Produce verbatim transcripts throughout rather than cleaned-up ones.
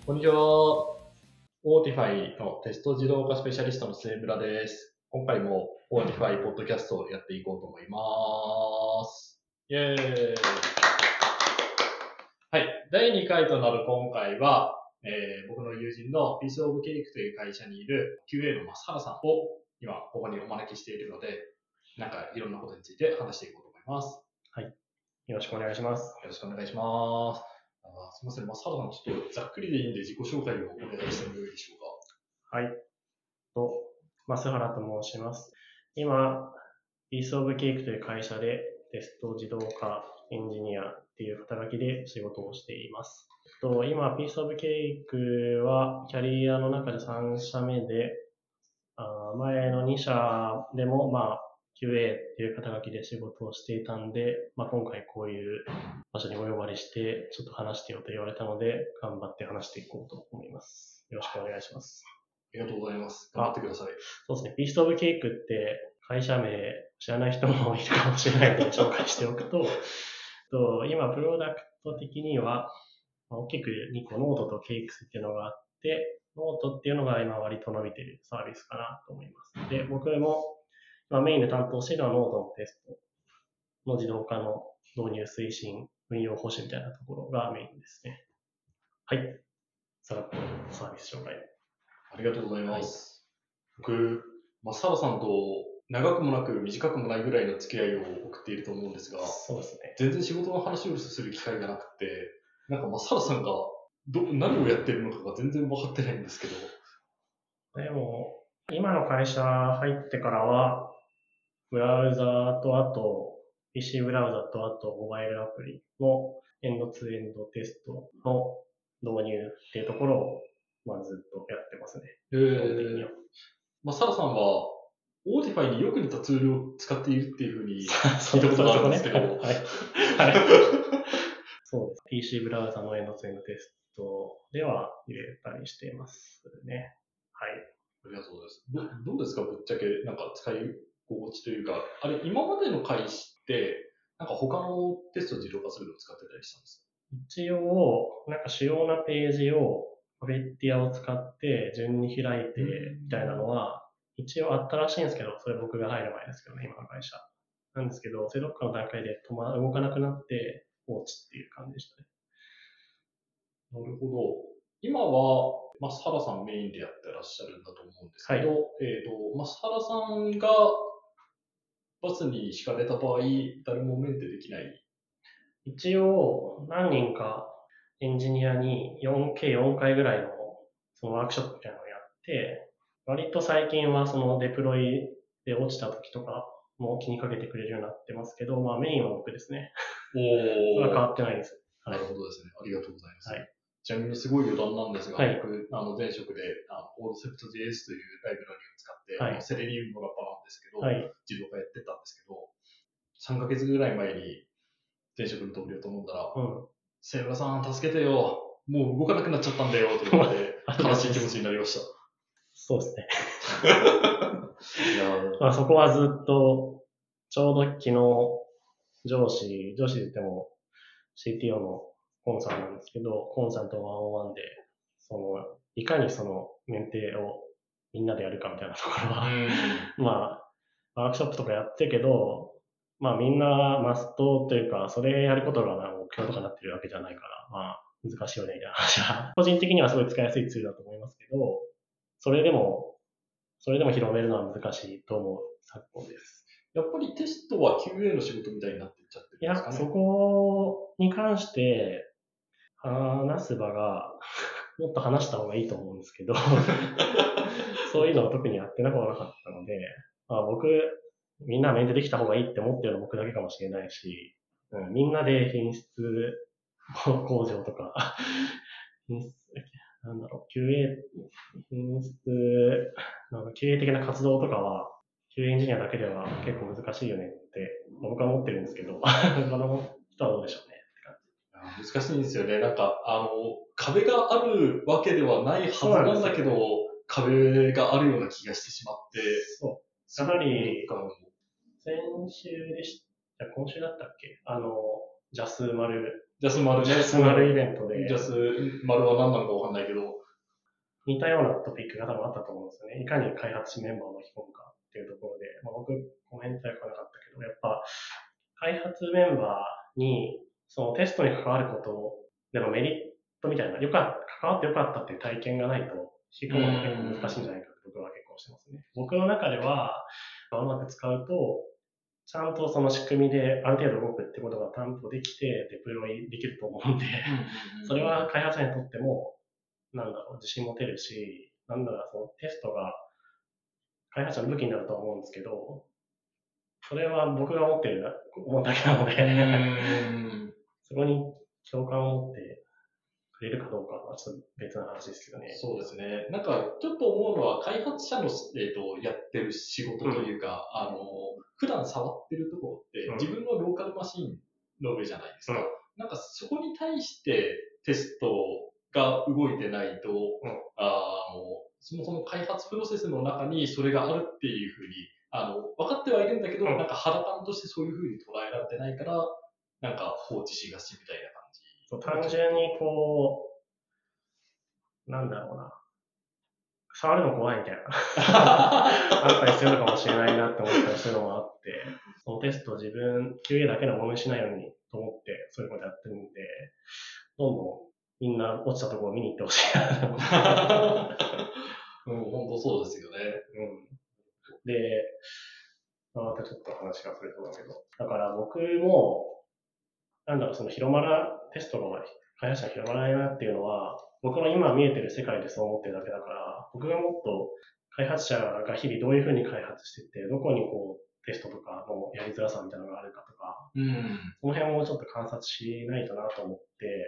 こんにちは。オーティファイのテスト自動化スペシャリストの末村です。今回もオーティファイポッドキャストをやっていこうと思います。イェーイ。はい。だいにかいとなる今回は、えー、僕の友人のピースオブケーキという会社にいる キューエー の増原さんを今ここにお招きしているので、なんかいろんなことについて話していこうと思います。 はい。よろしくお願いします。 よろしくお願いします。あすみません、増原さん、ちょっとざっくりでいいんで自己紹介をお願いしてもよいでしょうか。 はい。と、増原と申します。今、ピースオブケーキという会社でテスト自動化エンジニアっていう肩書きで仕事をしています。と今、ピースオブケーキはキャリアの中でさん社目で、あ前のに社でも、まあ、キューエー っていう肩書きで仕事をしていたんで、まあ、今回こういう場所にお呼ばれして、ちょっと話してよと言われたので、頑張って話していこうと思います。よろしくお願いします。 ありがとうございます。頑張ってください。 そうですね。ピースオブケーキって会社名知らない人もいるかもしれないので紹介しておくと、と今、プロダクト的には、大きくにこノートとケーキスっていうのがあって、ノートっていうのが今割と伸びているサービスかなと思います。で、僕もまあ、メインで担当しているのはノートのテストの自動化の導入推進、運用保守みたいなところがメインですね。はい。さらっとサービス紹介。 ありがとうございます。はい、僕、増原さんと長くもなく短くもないぐらいの付き合いを送っていると思うんですが、 そうですね。 全然仕事の話をする機会がなくて、なんか増原さんがど何をやってるのかが全然分かってないんですけど。 でも、今の会社入ってからは、ブラウザーとあと、ピーシー ブラウザとあと、モバイルアプリのエンドツーエンドテストの導入っていうところを、まあ、ずっとやってますね。 えー、増原さんは、オーティファイによく似たツールを使っているっていうふうに聞いたことがあるんですけど。はい。はい。 そうです。ピーシー ブラウザのエンドツーエンドテストでは入れたりしていますね。はい。 ありがとうございます。ど, どうですか、ぶっちゃけ、なんか使い心地というか、あれ、今までの会社って、なんか他のテスト自動化するのを使ってたりしたんですか？ 一応、なんか主要なページをパベッティアを使って順に開いてみたいなのは、一応あったらしいんですけど、それ僕が入る前ですけどね、今の会社。なんですけど、それどっかの段階で止ま、動かなくなって放置っていう感じでしたね。 なるほど。今は、増原さんメインでやってらっしゃるんだと思うんですけど、はい、えっと、増原さんがバスに敷かれた場合、誰もメンテできない？ 一応、何人かエンジニアによん計よんかいぐらいのそのワークショップみたいなのをやって、割と最近はそのデプロイで落ちた時とかも気にかけてくれるようになってますけど、まあメインは僕ですね。おー。それは変わってないです。 はい、なるほどですね。ありがとうございます。 はい、 ちなみにすごい余談なんですが、 はい、 僕、あの前職であの コードセプト ジェイエス というライブラリを使って、はい、セレニウムのラッパなんですけど、はい、自動化やってたんですけど、さんかげつぐらい前に前職の同僚と飲んだら、うん、セイラさん助けてよ、もう動かなくなっちゃったんだよって言われて、悲しい気持ちになりました。 そうですね。いやまあそこはずっと、ちょうど昨日、上司、上司で言っても シーティーオー のコンさんなんですけど、コンさんとワンオンワンで、その、いかにそのメンテをみんなでやるかみたいなところは、まあ、ワークショップとかやってるけど、まあみんなマストというか、それやることが目標とかになってるわけじゃないから、まあ難しいよねみたいな話は、個人的にはすごい使いやすいツールだと思いますけど、それでも、それでも広めるのは難しいと思う昨今です。 やっぱりテストは キューエー の仕事みたいになっていっちゃってるんですかね。 いや、そこに関して話す場がもっと話した方がいいと思うんですけど、そういうのは特にやってなくはなかったので、まあ、僕、みんなメンテできた方がいいって思ってるのは僕だけかもしれないし、うん、みんなで品質向上とか、品質、なんだろう、キューエー、品質、なんか キューエー 的な活動とかは、キューエー エンジニアだけでは結構難しいよねって僕は思ってるんですけど、他の人はどうでしょうねって感じ。難しいんですよね。なんか、あの、壁があるわけではないはずなんだけど、壁があるような気がしてしまって。 そう。やはり、先週でした、今週だったっけあの、ジャスマルジャスマルね。 ジャスマルイベントで。 ジャスマルは何なのかわかんないけど。 似たようなトピックが多分あったと思うんですよね。いかに開発メンバーを巻き込むかっていうところで、まあ、僕、コメントは書かなかったけど、やっぱ、開発メンバーに、そのテストに関わることでのメリットみたいな、よかった、関わってよかったっていう体験がないと、引き込むのが結構難しいんじゃないかって僕は結構してますね。僕の中では、うまく使うと、ちゃんとその仕組みである程度動くってことが担保できて、デプロイできると思うんで、それは開発者にとっても、なんだろう、自信持てるし、なんだろう、そのテストが開発者の武器になるとは思うんですけど、それは僕が持ってる思うだけなので、そこに共感を持ってくれるかどうかはちょっと別の話ですけどね。 そうですね。なんか、ちょっと思うのは、開発者の、えーと、やってる仕事というか、うん、あの、普段触ってるところって、うん、自分のローカルマシンの上じゃないですか。うん、なんか、そこに対してテストが動いてないと、うん、あの、そもそも開発プロセスの中にそれがあるっていうふうに、あの、分かってはいるんだけど、うん、なんか肌感としてそういうふうに捉えられてないから、なんか放置しがちみたいな感じ。 そう単純にこう、なんだろうな。触るの怖いみたいな。あったりするのかもしれないなって思ったりするのもあって、そのテスト自分、キューエー だけのものにしないようにと思って、そういうことやってるんで、どんどんみんな落ちたところを見に行ってほしいなと思って。 うん、本当そうですよね。 うん。で、またちょっと話がそれそうだけど、だから僕も、なんだろう、その広まら、テストが開発者広まらないなっていうのは、僕の今見えてる世界でそう思ってるだけだから、僕がもっと開発者が日々どういうふうに開発していって、どこにこうテストとかのやりづらさみたいなのがあるかとか、 うん、 その辺もちょっと観察しないとなと思って、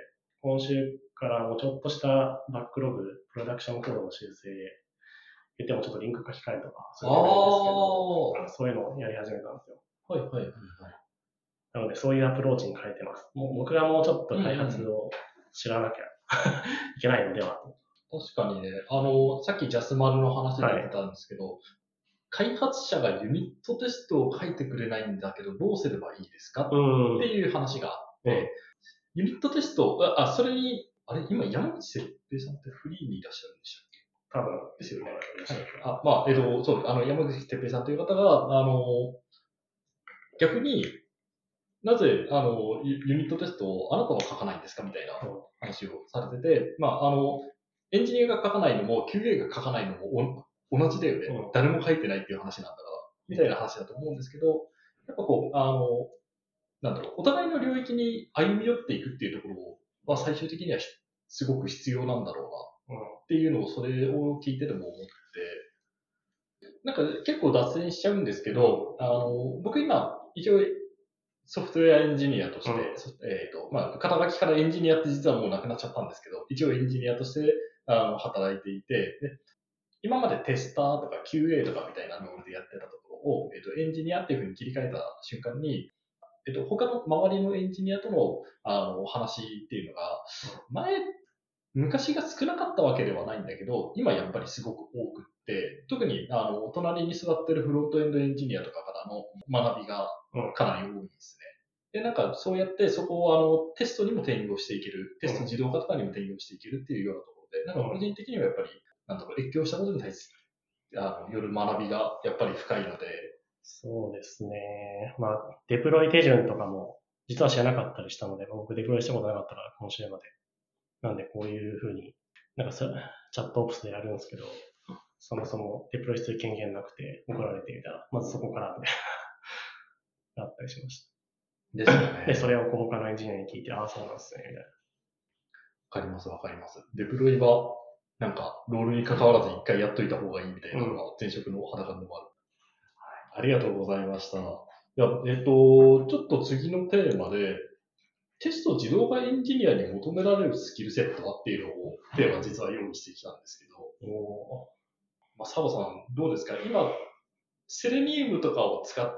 今週からもうちょっとしたバックログ、プロダクションコードの修正、言ってもちょっとリンク書き換えとか、そういうレベルですけど、そういうのをやり始めたんですよ。 はいはいはいはい。 なので、そういうアプローチに変えてます。もう僕がもうちょっと開発を知らなきゃいけないのでは。 確かにね、あの、さっきジャスマルの話で言ってたんですけど、はい、開発者がユニットテストを書いてくれないんだけど、どうすればいいですかっていう話があって、ユニットテスト、あ、それに、あれ、今山口哲平さんってフリーにいらっしゃるんでしたっけ？ 多分ですよね。 あ、まあ、えっと、そう、あの、山口哲平さんという方が、あの、逆に、なぜ、あの、ユニットテストをあなたは書かないんですかみたいな話をされてて、まあ、あの、エンジニアが書かないのも、キューエー が書かないのも同じだよね。うん、誰も書いてないっていう話なんだから、みたいな話だと思うんですけど、やっぱこう、あの、なんだろう、お互いの領域に歩み寄っていくっていうところは最終的にはすごく必要なんだろうな、っていうのを、それを聞いてても思って、なんか結構脱線しちゃうんですけど、あの、僕今、一応、ソフトウェアエンジニアとして、うん、えっ、ー、と、まあ、肩書きからエンジニアって実はもうなくなっちゃったんですけど、一応エンジニアとしてあの働いていて、で、今までテスターとか キューエー とかみたいなノールでやってたところを、えっ、ー、と、エンジニアっていうふうに切り替えた瞬間に、えっ、ー、と、他の周りのエンジニアとの、あの、話っていうのが、前、昔が少なかったわけではないんだけど、今やっぱりすごく多くって、特に、あの、隣に座ってるフロントエンドエンジニアとかからの学びがかなり多いですね。で、なんかそうやってそこをあのテストにも転用していける、テスト自動化とかにも転用していけるっていうようなところで、なんか個人的にはやっぱり、なんだろう、越境したことに対して、あの、よる学びがやっぱり深いので。 そうですね。まあ、デプロイ手順とかも実は知らなかったりしたので、僕デプロイしたことなかったから今週まで。なんでこういうふうに、なんかチャットオプスでやるんですけど、そもそもデプロイする権限なくて怒られてみたいな、まずそこからみたいな、あったりしました。 ですよね。 で、それを他のエンジニアに聞いて、ああ、そうなんですね、みたいな。 わかります、わかります。デプロイは、なんか、ロールに関わらず一回やっといた方がいいみたいなのが、前職の肌感でもある。はい、ありがとうございました。いや、えっと、ちょっと次のテーマで、テスト自動化エンジニアに求められるスキルセットはっていうのを、テーマ実は用意してきたんですけど、おまあ、サボさん、どうですか今、セレニウムとかを使って、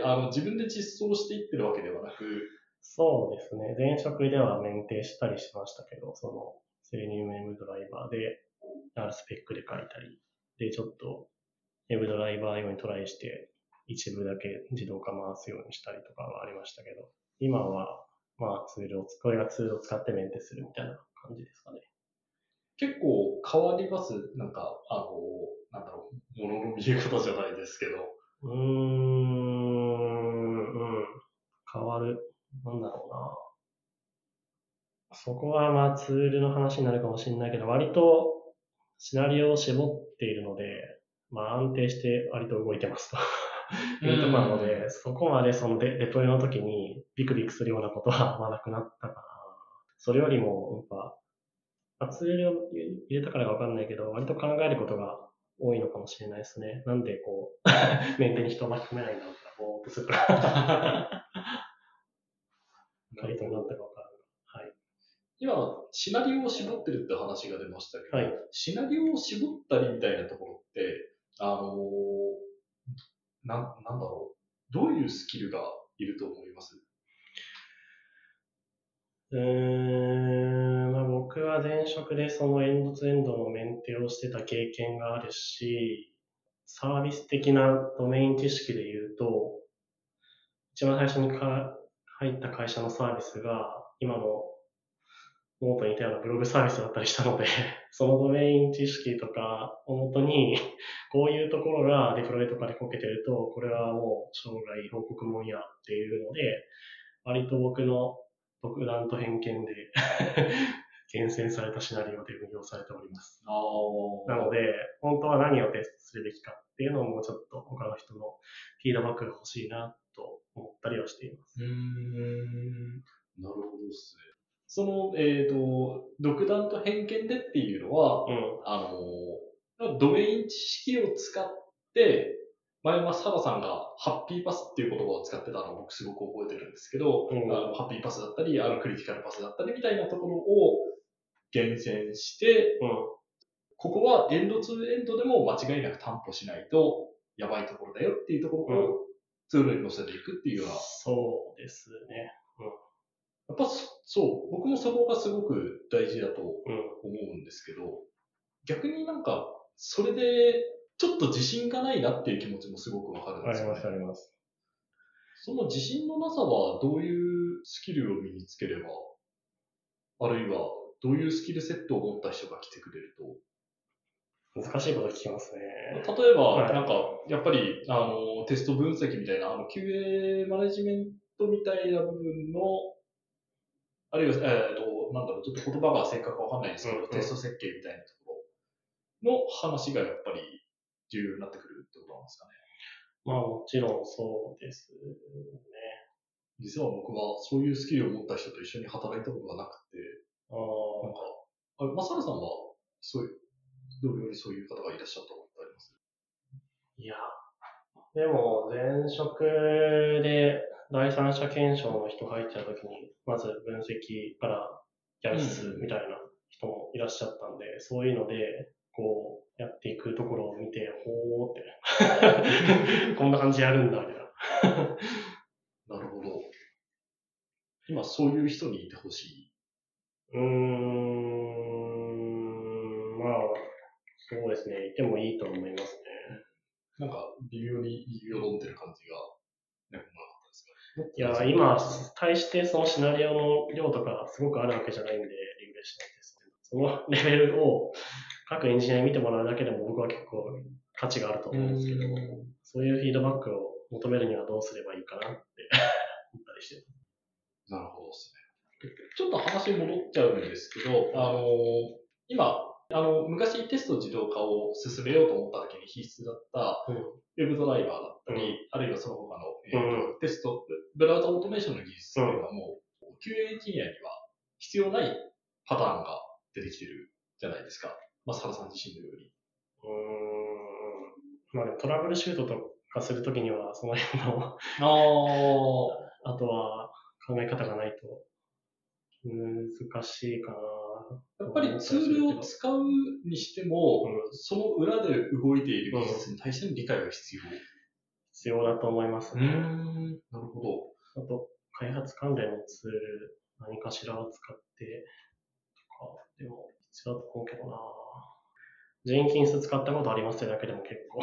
あの、自分で実装していってるわけではなく、 そうですね。前職ではメンテしたりしましたけど、その、セレニウム M ドライバーで、R スペックで書いたり、で、ちょっと M ドライバー用にトライして、一部だけ自動化回すようにしたりとかはありましたけど、今はまあツールを、これがツールを使ってメンテするみたいな感じですかね。 結構変わります。なんか、あの、なんだろう、ものの見え方じゃないですけど。 うーん、うん、変わる。なんだろうな。そこはまあツールの話になるかもしれないけど、割とシナリオを絞っているので、まあ安定して割と動いてますというところなので、そこまでそのデデプロイの時にビクビクするようなことはまあなくなったかな。それよりも、やっぱ、まあ、ツールを入れたからかわかんないけど、割と考えることが多いのかもしれないですね。なんでこう、メンテに人を巻き込めないんだろうか、ぼーっとするから。回答になったかわからない。はい。 今、シナリオを絞ってるって話が出ましたけど、 はい、 シナリオを絞ったりみたいなところって、あのー、な、なんだろう、どういうスキルがいると思います？ うーん、まあ、僕は前職でそのエンドツーエンドのメンテをしてた経験があるし、サービス的なドメイン知識で言うと、一番最初にか入った会社のサービスが、今のノートに似たようなブログサービスだったりしたので、そのドメイン知識とかをもとに、こういうところがデプロイとかでこけてると、これはもう将来報告もんやっていうので、割と僕の独断と偏見で厳選されたシナリオで運用されております。なので、本当は何をテストするべきかっていうのをもうちょっと他の人のフィードバックが欲しいなと思ったりはしています。 うーん、なるほどですね。その、えっ、ー、と、独断と偏見でっていうのは、 うん、 あの、ドメイン知識を使って、前はサラさんがハッピーパスっていう言葉を使ってたのを僕すごく覚えてるんですけど、うん、あのハッピーパスだったり、あのクリティカルパスだったりみたいなところを厳選して、うん、ここはエンドツーエンドでも間違いなく担保しないとやばいところだよっていうところをツールに載せていくっていうような。 そうですね。うん、 やっぱそう、僕もそこがすごく大事だと思うんですけど、うん、逆になんか、それでちょっと自信がないなっていう気持ちもすごくわかるんですよね。 あります、あります。 その自信のなさはどういうスキルを身につければ、あるいはどういうスキルセットを持った人が来てくれると。 難しいこと聞きますね。 例えば、なんか、やっぱり、あの、テスト分析みたいな、あの、キューエー マネジメントみたいな部分の、あるいは、えっ、ー、と、なんだろう、ちょっと言葉が正確かわかんないですけど、うんうん、テスト設計みたいなところの話がやっぱり重要になってくるってことなんですかね。 まあもちろんそうですね。 実は僕はそういうスキルを持った人と一緒に働いたことがなくて、あなんか、あれ、マサルさんは、そういう、同僚にそういう方がいらっしゃったことあります？ いや、でも前職で第三者検証の人入ってた時に、まず分析からやるすみたいな人もいらっしゃったんで、うん、そういうので、こう、やっていくところを見て、ほーって、こんな感じでやるんだ、みたいな。なるほど。今、そういう人にいてほしい。 うーん、まあ、そうですね。いてもいいと思いますね。 なんか、微妙によどんでる感じが、ね、なかったですか。いや、今、対してそのシナリオの量とかすごくあるわけじゃないんで、リフレッシュなんですけど、そのレベルを各エンジニアに見てもらうだけでも僕は結構価値があると思うんですけど、そういうフィードバックを求めるにはどうすればいいかなって思ったりしてます。 なるほどですね。ちょっと話戻っちゃうんですけど、あのー、今、あの、昔テスト自動化を進めようと思った時に必須だった、ウェブドライバーだったり、うん、あるいはその他の、えーと、テスト、ブラウザオートメーションの技術っていうのはもう、キューエー エンジニアには必要ないパターンが出てきてるじゃないですか。まあ、サラさん自身のように。 うーん。まあでもトラブルシュートとかするときには、その辺のあとは考え方がないと難しいかな。 やっぱりツールを使うにしても、うん、その裏で動いている技術に対しての理解が必要、うん、 必要だと思いますね。 なるほど。 あと、開発関連のツール、何かしらを使ってとか、でも必要だと思うけどな。ジェンキンス使ったことありますってだけでも結構。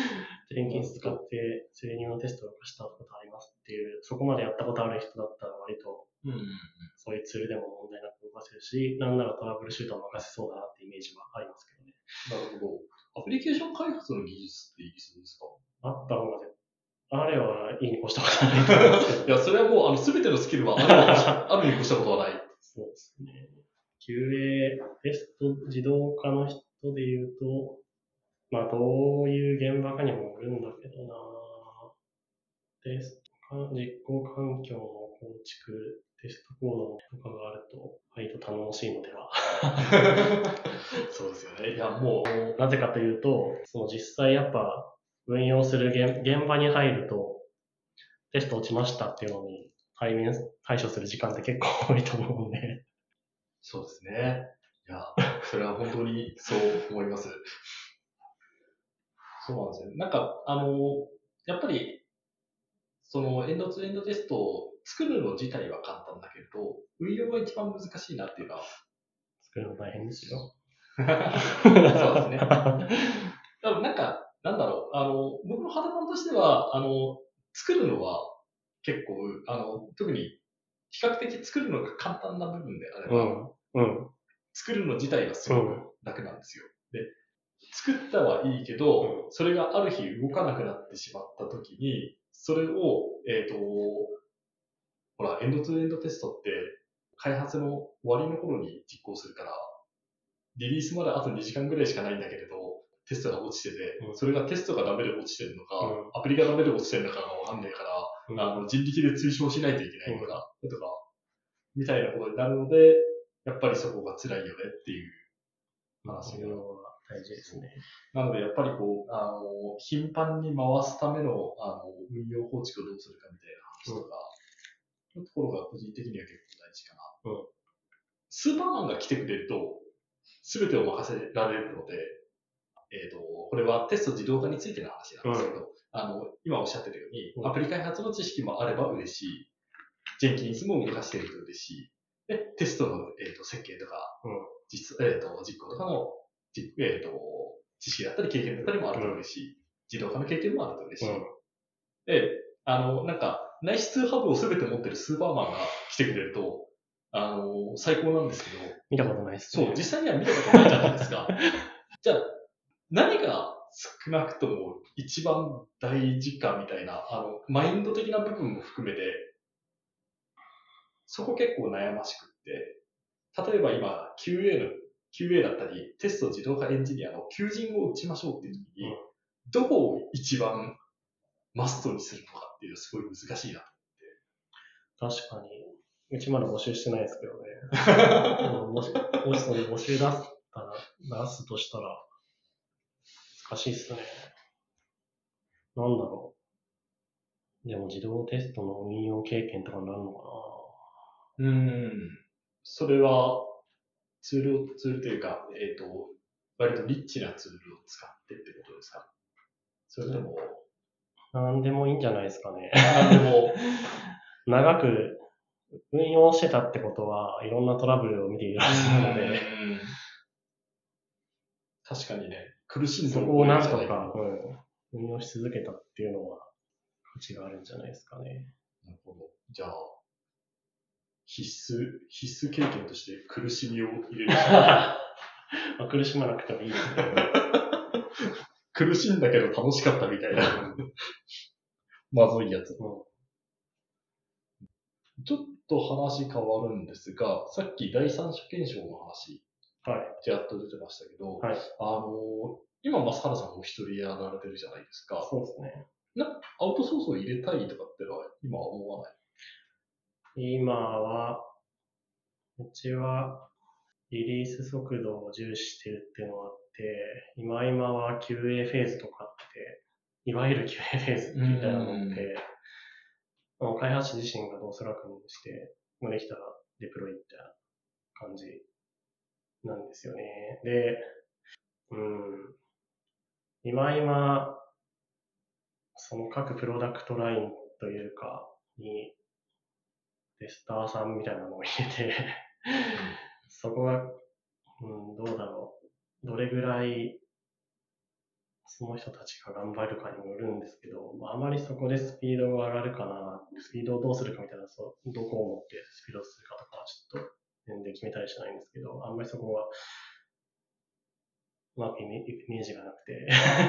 ジェンキンス使ってセレニウムのテストをしたことありますっていう、そこまでやったことある人だったら割割と、 うんうんうん、 そういうツールでも問題なく動かせるし、なんならトラブルシュートも任せそうだなってイメージはありますけどね。 なるほど。アプリケーション開発の技術っていりそうですか？ あった方が絶あれはいいに越したことはないと思いますけど。 いや、それはもう、あの、すべてのスキルはあるに越したあるに越したことはない。 そうですね。キューエー テスト自動化の人で言うと、まあ、どういう現場かにもよるんだけどな。テスト、実行環境の構築、テストコードとかがあると、割と楽しいのでは。 そうですよね。いや、もう。 なぜかというと、その実際やっぱ、運用する現現場に入ると、テスト落ちましたっていうのに対面、対処する時間って結構多いと思うんで。 そうですね。いや、それは本当にそう思います。そうなんですよ。なんか、あの、やっぱり、そのエンドツーエンドテストを作るの自体は簡単だけれど、運用が一番難しいなっていうのは。 作るの大変ですよ。 そうですね。でもなんか、なんだろう、あの、僕の肌感としては、あの、作るのは結構、あの、特に比較的作るのが簡単な部分であれば、 うんうん、 作るの自体がすごく楽なんですよ。で、作ったはいいけど、それがある日動かなくなってしまった時に、それを、えっと、ほら、エンドツーエンドテストって開発の終わりの頃に実行するから、リリースまであとにじかんぐらいしかないんだけれど、テストが落ちてて、それがテストがダメで落ちてるのか、うん、アプリがダメで落ちてるのかがわかんないから、うん、あの人力で追証しないといけないのか、うん、とか、みたいなことになるので、やっぱりそこが辛いよねっていう話が。 大事ですね。 なので、やっぱりこう、あの、頻繁に回すための、あの、運用構築をどうするかみたいな話とか、のところが個人的には結構大事かな。うん、スーパーマンが来てくれると、すべてを任せられるので、えっと、これはテスト自動化についての話なんですけど、うん、あの、今おっしゃってるように、うん、アプリ開発の知識もあれば嬉しい。ジェンキンスも動かしていると嬉しい。で、テストの、えー、と設計とか、うん、実, えー、と実行とかの、えー、と知識だったり経験だったりもあると嬉しい。うん、自動化の経験もあると嬉しい。うん、で、あの、なんか、内室ハブを全て持ってるスーパーマンが来てくれると、あの、最高なんですけど。 見たことないですね。 そう、実際には見たことないじゃないですか。じゃあ、何が少なくとも一番大事かみたいな、あの、マインド的な部分も含めて、そこ結構悩ましくって、例えば今、キューエー の、キューエー だったり、テスト自動化エンジニアの求人を打ちましょうっていう時に、うん、どこを一番マストにするのかっていうのはすごい難しいなと思って。確かに。うちまだ募集してないですけどね。もし、もしその募集出すたら、出すとしたら、難しいっすね。なんだろう。でも自動テストの運用経験とかになるのかな。うん。それは、ツールを、ツールというか、えっと、割とリッチなツールを使ってってことですか？それとも、 なんでもいいんじゃないですかね。なんでも。長く運用してたってことは、いろんなトラブルを見ているはずなので。 確かにね、苦しんでそこをなんとか、うん、運用し続けたっていうのは、価値があるんじゃないですかね。 なるほど。じゃあ、必須、必須経験として苦しみを入れる。 まあ、苦しまなくてもいいですけど。 苦しんだけど楽しかったみたいな。まずいやつ。うん、ちょっと話変わるんですが、さっき第三者検証の話、はい、ちらっと出てましたけど、はい、あの、今、正原さんお一人やられてるじゃないですか。 そうですね。 なアウトソースを入れたいとかってのは今は思わない？ 今は、うちはリリース速度を重視してるっていうのがあって、今今は キューエー フェーズとかって、いわゆる キューエー フェーズみたいなのって、開発者自身がどうするかにして、できたらデプロイみたいな感じなんですよね。で、うん、今今、その各プロダクトラインというか、に、テスターさんみたいなのを入れてそこが、うん、どうだろう。どれぐらい、 その人たちが頑張るかにもよるんですけど、あまりそこでスピードが上がるかな、スピードをどうするかみたいな、そうどこを持ってスピードをするかとかはちょっと全然決めたりしないんですけど、あんまりそこはうまくイメージがなくて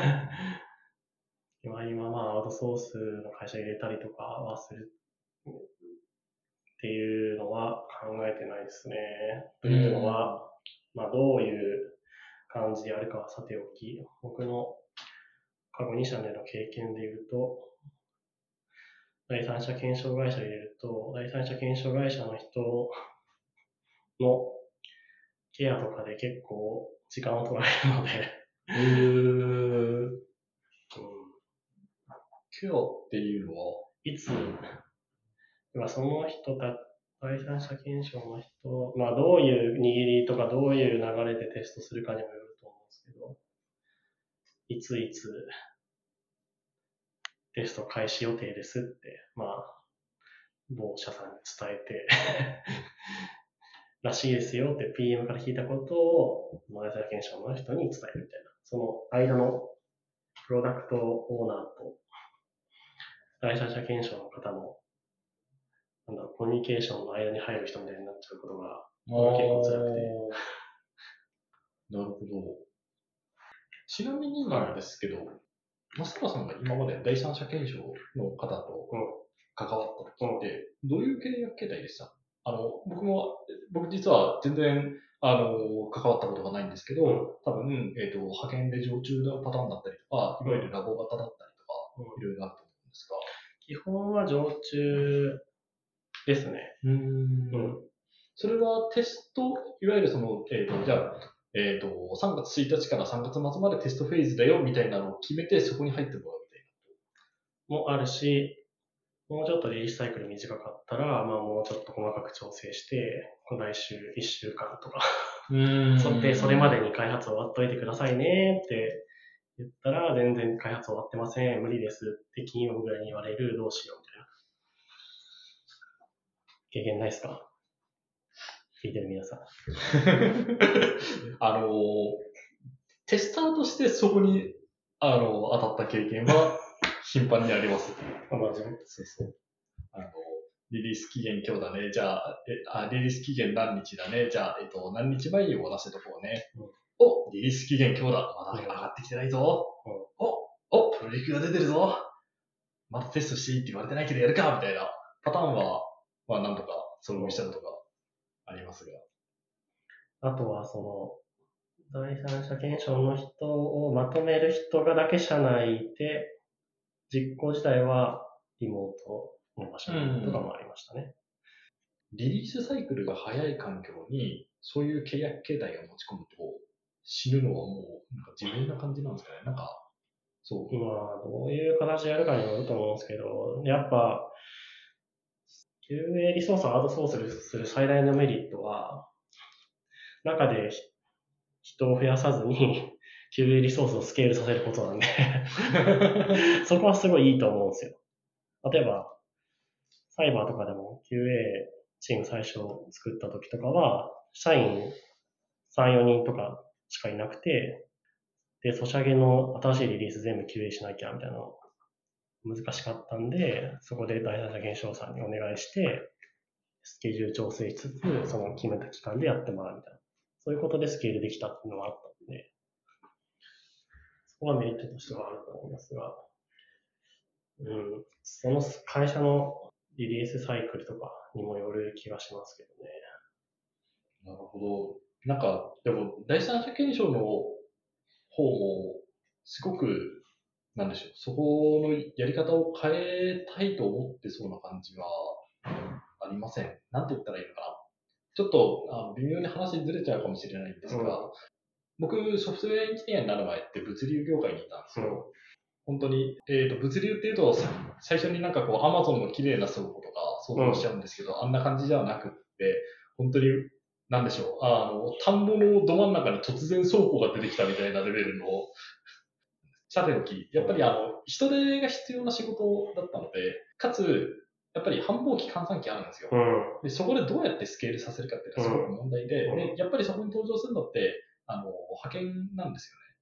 今今まあアウトソースの会社入れたりとかはするっていうのは考えてないですね。というのは、まあどういう感じでやるかはさておき、僕の過去に社での経験で言うと、第三者検証会社を入れると、第三者検証会社の人のケアとかで結構時間を取られるので、 へー、うん、ケアっていうのは、 いつ、まあ、その人た第三者検証の人、まあどういう握りとかどういう流れでテストするかにもよると思うんですけど、いついつテスト開始予定ですって、まあ、某社さんに伝えてらしいですよって ピーエム から聞いたことを、第三者検証の人に伝えるみたいな。その間のプロダクトオーナーと第三者検証の方のなんだろう、コミュニケーションの間に入る人みたいになっちゃうことが結構辛くて。 なるほど。ちなみになんですけど、松川さんが今まで第三者検証の方と関わった時って、どういう契約形態でした？あの、僕も、僕実は全然、あの、関わったことがないんですけど、うん、多分、えっと、派遣で常駐のパターンだったりとか、いわゆるラボ型だったりとか、いろいろあると思うんですが。 基本は常駐ですね。 うん。うん。それはテスト、いわゆるその、えっと、じゃあ、えっと、さんがつついたちからさんがつまつまでテストフェーズだよみたいなのを決めて、そこに入ってもらうみたいな。もあるし、もうちょっとリリースサイクル短かったら、まあもうちょっと細かく調整して、来週いっしゅうかんとか。うん。それで、それまでに開発終わっといてくださいねって言ったら、全然開発終わってません、無理ですって金曜日ぐらいに言われる、どうしようみたいな。経験ないですか？聞いてる皆さん。 あの、テスターとしてそこに、あの、当たった経験は頻繁にあります。 あ、まあ、そうそう。あの、リリース期限今日だね。じゃあ、えあリリース期限何日だね。じゃあ、えっと、何日前に終わらせとこうね。うん、お、リリース期限今日だ。まだ上がってきてないぞ。うん、お、お、プロリクが出てるぞ。まだテストしていいって言われてないけどやるかみたいなパターンは、まあ、なんとか遭遇したことがありますが。あとは、その、第三者検証の人をまとめる人がだけ社内で、実行自体はリモートの場所とかもありましたね。 うん、リリースサイクルが早い環境に、そういう契約形態を持ち込むと、死ぬのはもう、なんか自分な感じなんですかね。なんか、 そう。まあ、どういう形でやるかによると思うんですけど、やっぱ、キューエー リソースをアウトソースする最大のメリットは、中で人を増やさずに、キューエー リソースをスケールさせることなんでそこはすごいいいと思うんですよ。例えば、サイバーとかでも キューエー チーム最初作った時とかは、社員さん、よにんとかしかいなくて、で、ソシャゲの新しいリリース全部 キューエー しなきゃみたいなの難しかったんで、そこで第三者検証さんにお願いして、スケジュール調整しつつ、その決めた期間でやってもらうみたいな。そういうことでスケールできたっていうのがあったんで、そこはメリットとしてはあると思いますが、うん、その会社のリリースサイクルとかにもよる気がしますけどね。 なるほど。なんか、でも、第三者検証の方も、すごく、なんでしょう、そこのやり方を変えたいと思ってそうな感じはありません。なんて言ったらいいのかな。ちょっと、あの微妙に話ずれちゃうかもしれないんですが、うん、僕、ソフトウェアエンジニアになる前って物流業界にいたんですよ。うん、本当に、えっと、物流っていうと、最初になんかこう、アマゾンの綺麗な倉庫とか想像しちゃうんですけど、うん、あんな感じではなくって、本当に、なんでしょう、あの、田んぼのど真ん中に突然倉庫が出てきたみたいなレベルの、さておき、やっぱりあの、人手が必要な仕事だったので、かつ、やっぱり繁忙期、閑散期あるんですよ、うん、で。そこでどうやってスケールさせるかっていうのはすごく問題で、うん、でやっぱりそこに登場するのって、あの、派遣なんですよね。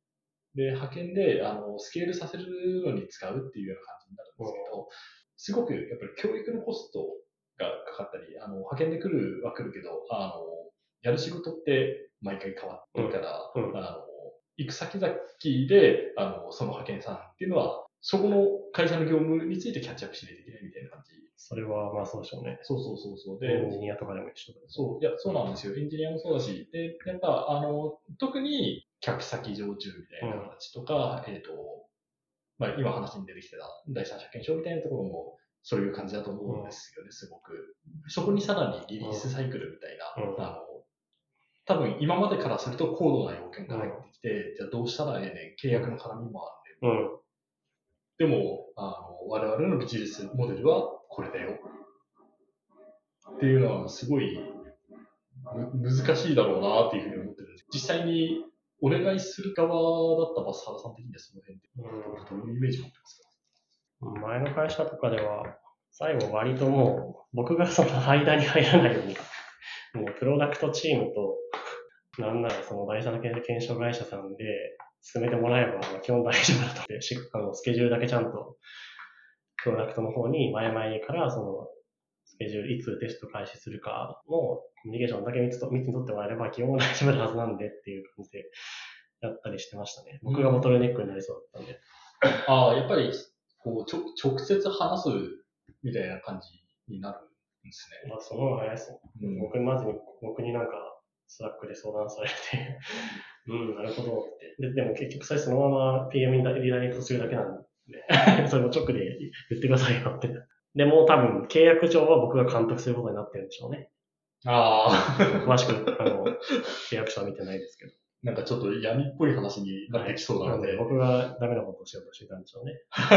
で、派遣で、あの、スケールさせるのに使うっていうような感じになるんですけど、すごく、やっぱり教育のコストがかかったり、あの、派遣で来るは来るけど、あの、やる仕事って毎回変わってるから、うんうん、あの、行く先々で、あの、その派遣さんっていうのは、そこの会社の業務についてキャッチアップしないといけないみたいな感じ。 それは、まあそうでしょうね。 そうそうそうそう。 で、エンジニアとかでも一緒だ、ね。 そう、いや、そうなんですよ。エンジニアもそうだし、で、やっぱ、あの、特に客先常駐みたいな形とか、うん、えっ、ー、と、まあ今話に出てきてた第三者検証みたいなところも、そういう感じだと思うんですよね、すごく。そこにさらにリリースサイクルみたいな、うん、あの、多分今までからすると高度な要件が入ってきて、うん、じゃあどうしたらええねん、契約の絡みもあるねん。うん、でも、あの、我々のビジネスモデルはこれだよ。っていうのはすごい難しいだろうなっていうふうに思ってるんです。実際にお願いする側だったバスハラさん的にはその辺で、どういうイメージ持ってますか？ 前の会社とかでは、最後割ともう、僕がその間に入らないように、もうプロダクトチームと、なんならその第三検証会社さんで進めてもらえば基本大丈夫だと。で、あのスケジュールだけちゃんと、プロダクトの方に前々からその、スケジュールいつテスト開始するかのコミュニケーションだけみっつとみっつにとってもらえれば基本大丈夫なはずなんでっていう感じでやったりしてましたね。僕がボトルネックになりそうだったんで。 ああ、やっぱりこうちょ直接話すみたいな感じになるんですね。 まあ、その方が早いですね。うん、僕まずに、僕になんかスラックで相談されて、うん、なるほどって。で、でも結局それそのまま ピーエム にリダイレクトするだけなんで、それも直で言ってくださいよって。でも多分契約上は僕が監督することになってるんでしょうね。 ああ。 詳しく、あの、契約書は見てないですけど。 なんかちょっと闇っぽい話になってきそうなので。はい、 なので僕がダメなことをしようとしてたんでしょうね。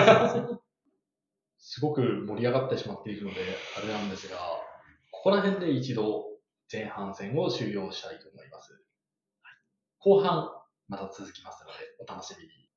すごく盛り上がってしまっているので、あれなんですが、ここら辺で一度前半戦を終了したいと思います。後半、また続きますので、お楽しみに。